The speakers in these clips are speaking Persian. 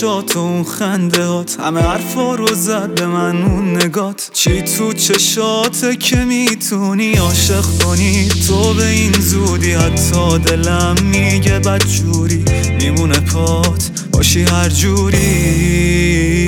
چشات و اون خنده هات، همه حرفا رو زد به من اون نگات. چی تو چشاته که میتونی عاشق کنی تو به این زودی؟ حتی دلم میگه بدجوری میمونه پات باشی هر جوری.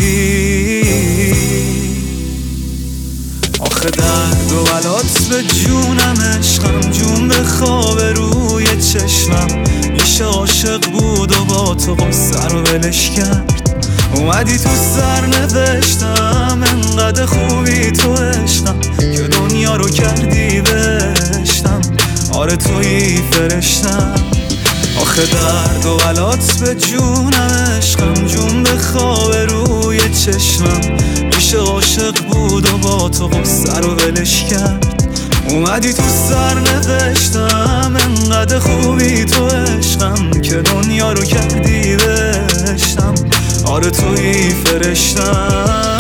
آخه درد و بلات به جونم عشقم، جون به خواب روی چشمم. میشه عاشق بود و با تو غصه رو ولش کرد. اومدی تو سر نوشتم انقدر خوبی تو عشقم که دنیا رو کردی بهشتم. آره تویی فرشتم. آخه درد و بلات به جونم عشقم، جون به خواب روی چشمم. میشه عاشق بود و با تو غصه رو ولش کرد. اومدی تو سر نوشتم انقدر خوبی تو عشقم که دنیا رو کردی بهشتم. آره تویی فرشتم.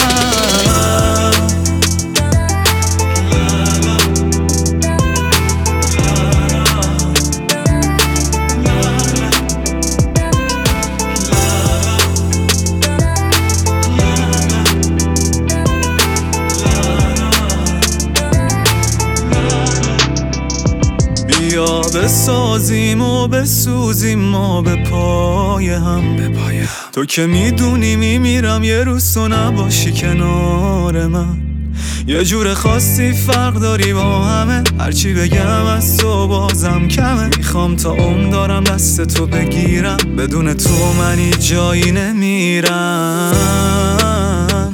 بیا بسازیم و بسوزیم ما به پای هم. تو که میدونی میمیرم یه روز تو نباشی کنار من. یه جور خاصی فرق داری با همه، هرچی بگم از تو بازم کمه. میخوام تا دارم دست تو بگیرم، بدون تو منی جایی نمیرم.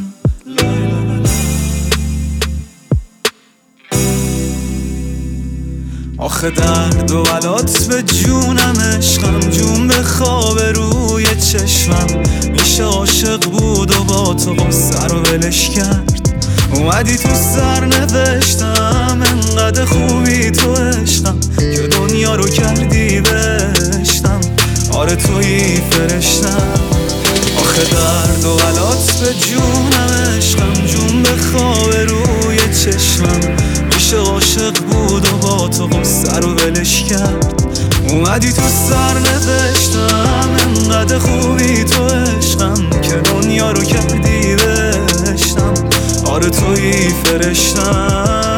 آخه درد و بلات به جونم عشقم، جون به خواب روی چشمم. میشه عاشق بود و با تو غصه رو ولش کرد. اومدی تو سر نوشتم انقدر خوبی تو عشقم که دنیا رو کردی بهشتم. آره تویی فرشتم. آخه درد و بلات به جونم عشقم، جون به خواب روی چشمم. میشه عاشق بود و با تو غصه رو ولش کرد. اومدی تو سر نوشتم انقدر خوبی تو عشقم که دنیا رو کردی بهشتم. آره تویی فرشتم.